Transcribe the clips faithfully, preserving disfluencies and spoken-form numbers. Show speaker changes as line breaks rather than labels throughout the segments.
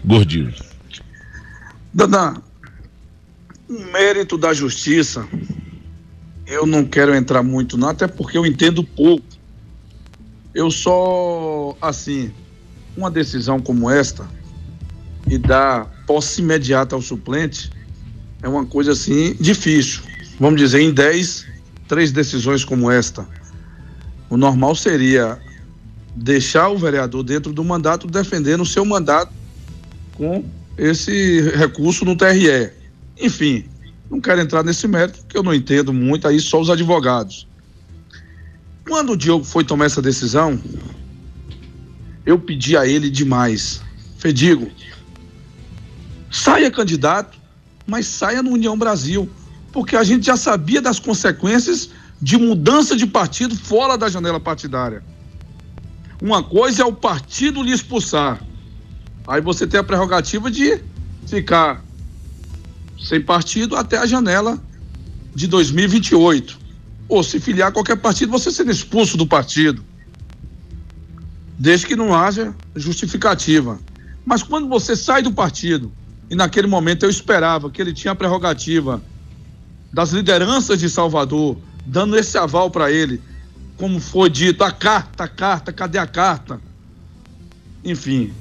Gordinho.
Dandan, o mérito da justiça, eu não quero entrar muito não, até porque eu entendo pouco. Eu só, assim, uma decisão como esta e dar posse imediata ao suplente é uma coisa assim difícil. Vamos dizer, em dez, três decisões como esta. O normal seria deixar o vereador dentro do mandato, defendendo o seu mandato com esse recurso no T R E. Enfim, não quero entrar nesse mérito, porque eu não entendo muito, aí só os advogados. Quando o Diogo foi tomar essa decisão, eu pedi a ele demais. Fedigo, saia candidato, mas saia no União Brasil, porque a gente já sabia das consequências de mudança de partido fora da janela partidária. Uma coisa é o partido lhe expulsar. Aí você tem a prerrogativa de ficar sem partido até a janela de dois mil e vinte e oito. Ou se filiar a qualquer partido, você sendo expulso do partido. Desde que não haja justificativa. Mas quando você sai do partido, e naquele momento eu esperava que ele tinha a prerrogativa das lideranças de Salvador, dando esse aval para ele, como foi dito, a carta, a carta, cadê a carta? Enfim,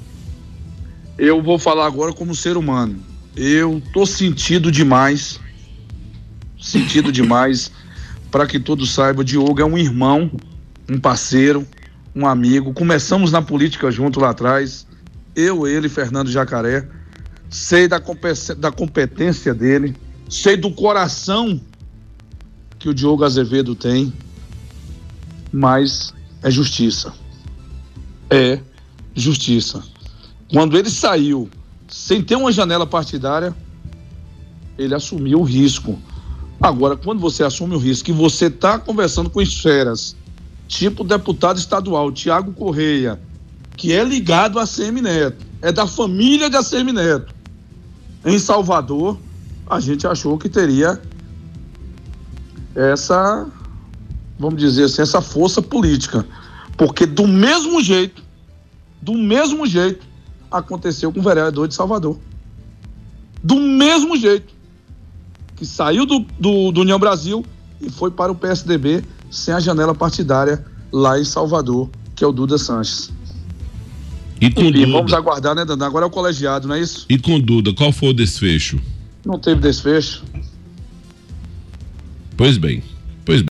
eu vou falar agora como ser humano. Eu tô sentido demais, sentido demais, para que todos saibam, o Diogo é um irmão, um parceiro, um amigo. Começamos na política junto lá atrás, eu, ele, Fernando Jacaré. Sei da, da competência dele, sei do coração que o Diogo Azevedo tem, mas é justiça. É justiça. Quando ele saiu sem ter uma janela partidária, ele assumiu o risco. Agora, quando você assume o risco e você está conversando com esferas, tipo o deputado estadual Tiago Correia, que é ligado a A C M Neto, é da família de A C M Neto, em Salvador, a gente achou que teria essa, vamos dizer assim, essa força política, porque do mesmo jeito, do mesmo jeito, aconteceu com o vereador de Salvador. Do mesmo jeito, que saiu do, do, do União Brasil e foi para o P S D B sem a janela partidária lá em Salvador, que é o Duda Sanches.
E com
Enfim,
Duda,
vamos aguardar, né, Dandan? Agora é o colegiado, não é isso?
E com Duda, qual foi o desfecho?
Não teve desfecho.
Pois bem.